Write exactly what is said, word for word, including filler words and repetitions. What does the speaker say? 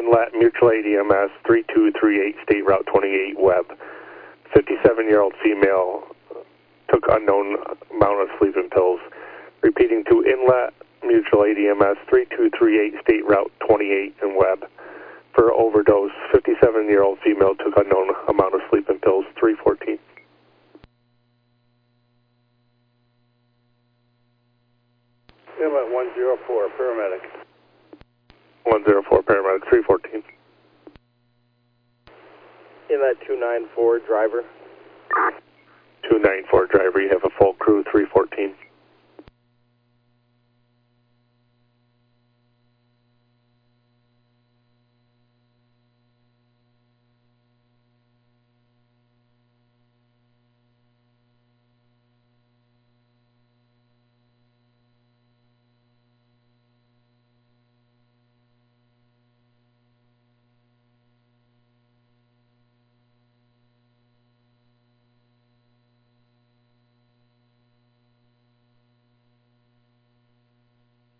Inlet Mutual Aid E M S three two three eight State Route twenty-eight Webb. fifty-seven-year-old female took unknown amount of sleeping pills. Repeating to Inlet Mutual Aid E M S three two three eight State Route twenty-eight in Webb. For overdose, fifty-seven-year-old female took unknown amount of sleeping pills, three fourteen. Inlet one zero four, paramedic. one zero four, paramedic, three fourteen. Inlet two nine four, driver. two nine four, driver, you have a full crew, three fourteen.